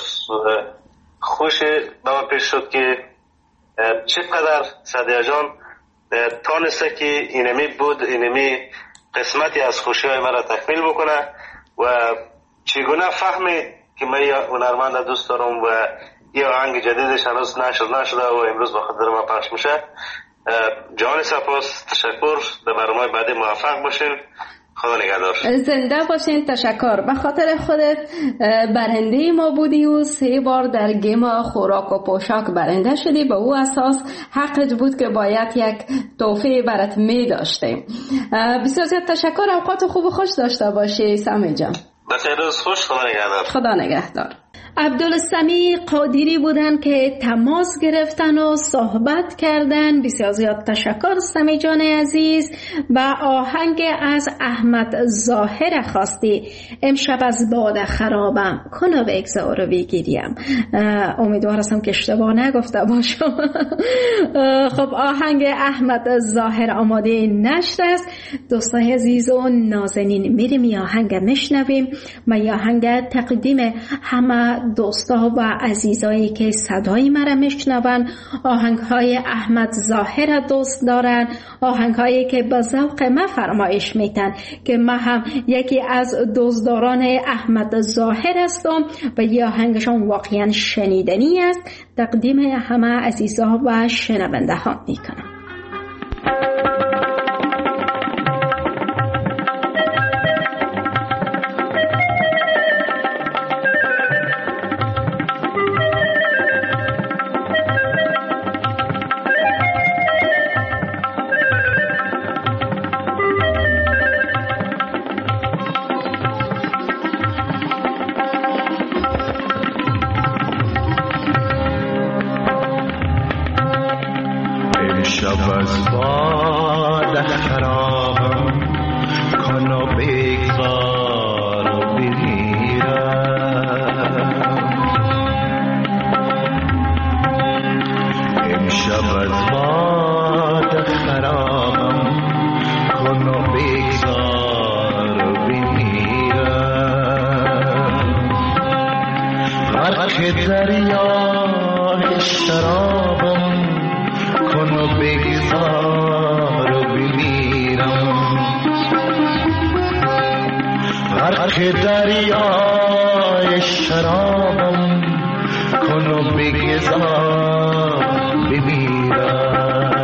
خوشی به من پیش شد که چقدر سعدیه جان تانسته که اینمی بود، اینمی قسمتی از خوشی های مرا تکمیل بکنه و چگونه فهمی که من یا هنرمند دوست دارم و یا آهنگ جدیدش هنوز نشده و امروز با خاطر من پخش میشه. جان سپاس، تشکر. در برنامه بعدی موفق باشین. خدا نگهدار. زنده باشین. تشکر. به خاطر خودت برنده ما بودی و 3 بار در گیم خوراک و پوشاک برنده شدی. به او اساس حقت بود که باید یک تحفه برات می داشتیم. بسیار زیاد تشکر. اوقات خوب و خوش داشته باشی سمی جان. بخیر روز خوش. خدا نگهدار. خدا نگهدار. عبدالسمی قادری بودن که تماس گرفتن و صحبت کردن. بسیار زیاد تشکر سمی جان عزیز. و آهنگ از احمد ظاهر خواستی، امشب از باد خرابم کنو بگذار و بگیریم. امیدوار هستم که اشتباه نگفته باشم. خب آهنگ احمد ظاهر آماده نشر است. دوستان عزیز و نازنین، میریم یا آهنگ نشنویم و یا آهنگ تقدیم همه دوستا و عزیزایی که صدای مرا میشنون، آهنگ‌های احمد ظاهر دوست دارن، آهنگ‌هایی که به ذوق من فرمایش میتن که من هم یکی از دوستداران احمد ظاهر هستم و یه آهنگشون واقعا شنیدنی است. تقدیم همه عزیزا و شنونده ها میکنم. شرابم کن و بگذار و بمیر غرق دریای شرابم کن و بگذار بمیرم.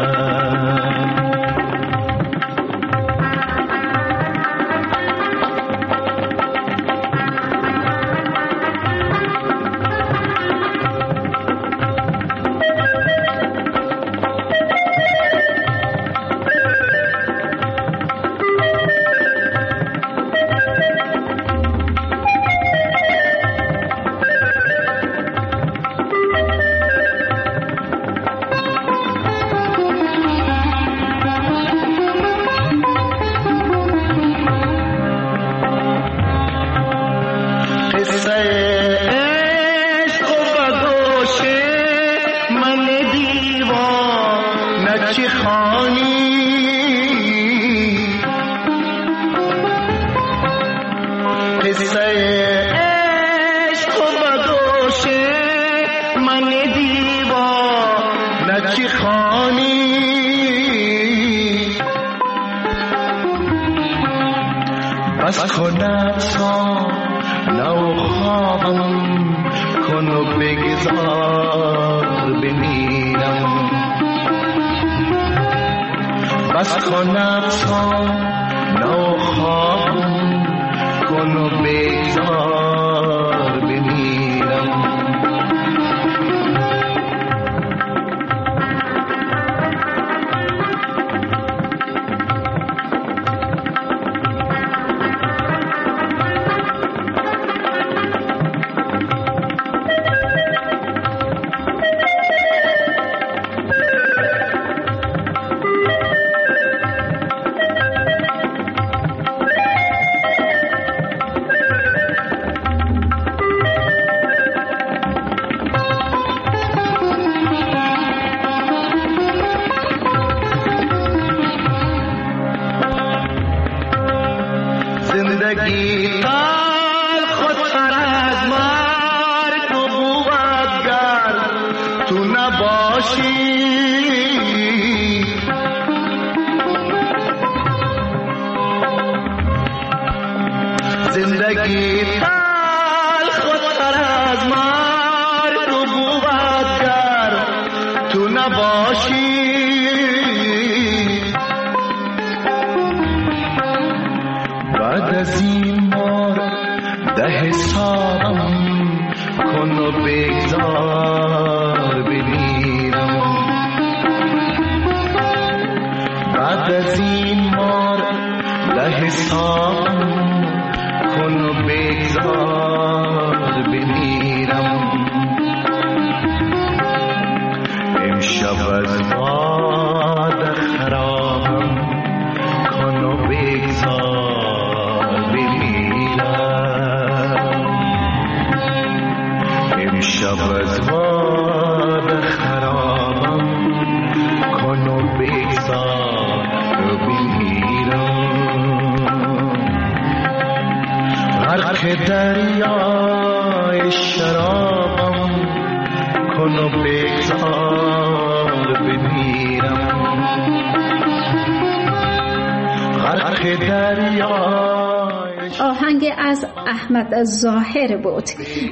آهنگ از احمد ظاهر بود.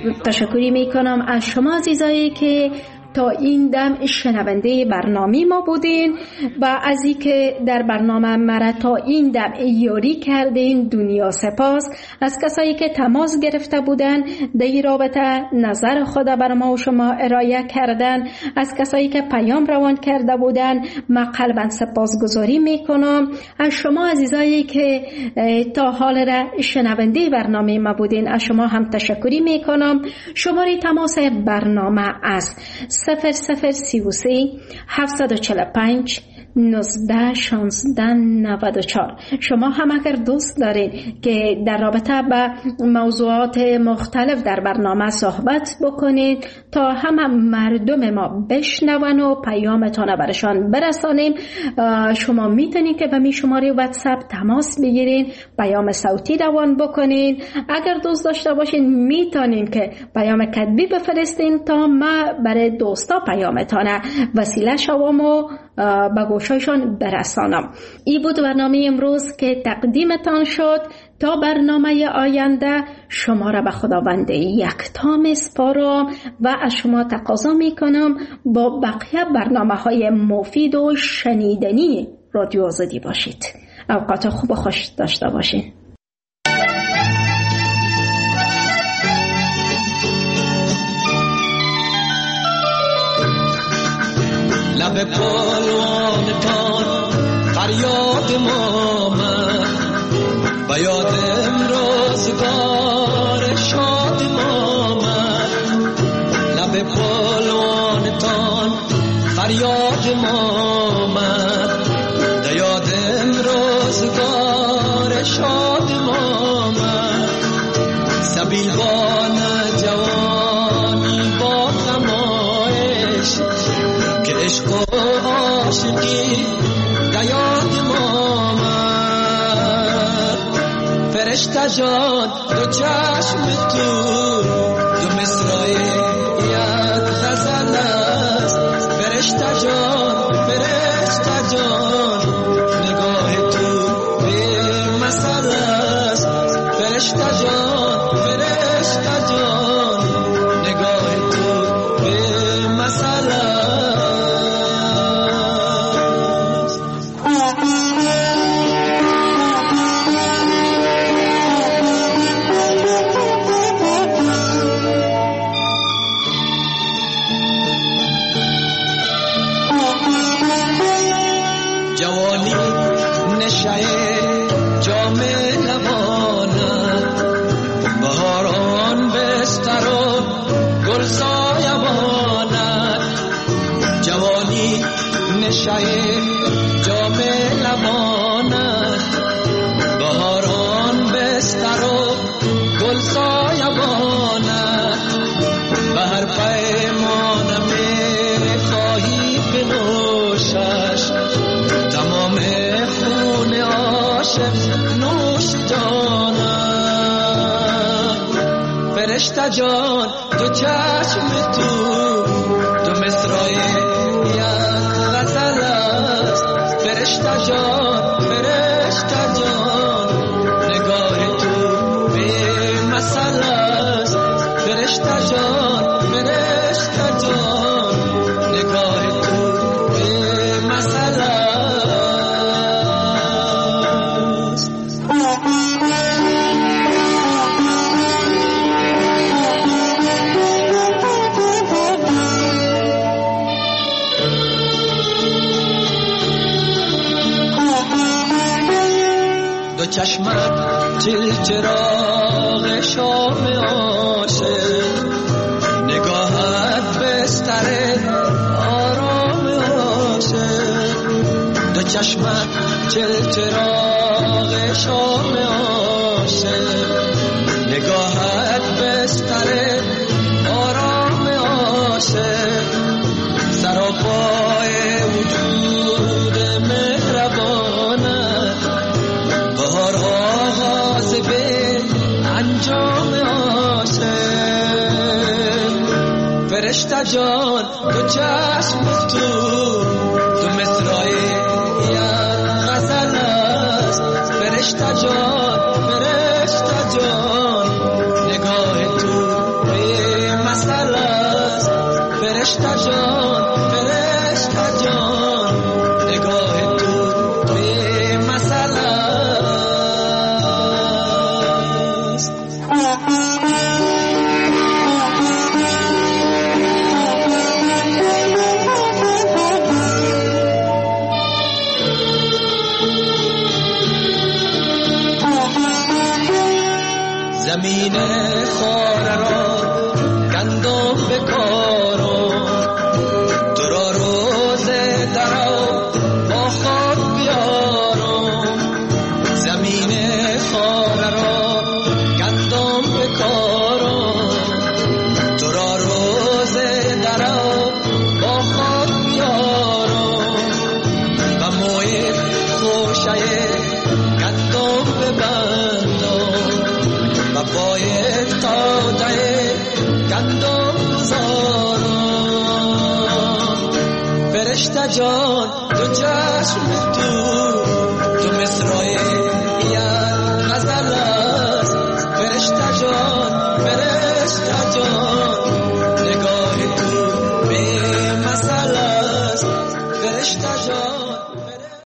تشکری میکنم از شما عزیزایی که تا این دم شنونده برنامه ما بودین و از این که در برنامه مرا تا این دم یاری کردین دنیا سپاس. از کسایی که تماس گرفته بودن در این رابطه نظر خود بر ما و شما ارائه کردن، از کسایی که پیام روان کرده بودن من قلباً سپاسگزاری میکنم. از شما عزیزایی که تا حال را شنونده برنامه ما بودین از شما هم تشکری میکنم. شماره تماس برنامه است 0033 745 19 16 94. شما هم اگر دوست دارین که در رابطه با موضوعات مختلف در برنامه صحبت بکنید تا هم مردم ما بشنون و پیامتان برشان برسانیم، شما میتونید که به می شماره واتساپ تماس بگیرین، پیام صوتی روان بکنین. اگر دوست داشته باشین میتونین که پیام کتبی بفرستین تا ما برای دوستا پیامتان وسیله شوم و به گوشایشان برسانم. این بود برنامه امروز که تقدیمتان شد. تا برنامه آینده شما را به خداوند یکتا می‌سپارم و از شما تقاضا میکنم با بقیه برنامه‌های مفید و شنیدنی رادیو آزادی باشید. اوقات خوب و خوش داشته باشین. لب پالوان تان فریاد ما من و یاد امروزگار شاد ما من. لب پالوان تان فریاد ما من و یاد امروزگار شاد ما من. سبیل بان جوانی با غمایش که عشق و عاشقی دیاد ما من. فرشته جان دو چشم تو دو مصرع یک غزل است. فرشته جان نگاه تو به مثل است. فرشته جان نگاه تو به مثل است. جام لبانت بهاران بستر و گل سایبانت. به هر پیمانم خواهی بنوشش تمام خون عاشق نوش جانت. فرشته جان دو چشم تو دو مصرع غزل است. فرشته جان نگاه تو به مثل است. فرشته جان نگاه تو به مثل است. دو چشمت چراغ شام عاشق. نگاهت بستر آرام عاشق. دو چشمت چراغ شام عاشق. نگاهت بستر آرام عاشق. سراپای وجود مهربانت. بهار آغاز به انجام عاشق. فرشته جان دو چشم تو دو مصرع یک غزل است. فرشته جان نگاه تو به مثل است. فرشته جان نگاه تو به مثل است. زمین خاره را گندم بکارم. تو را روز درو با خود بیارم. زمین خاره را گندم بکارم. تو را روز درو با خود بیارم. و موی خوشه گندم ببندم. و باید تاده گندم گذارم. فرشته جان چشم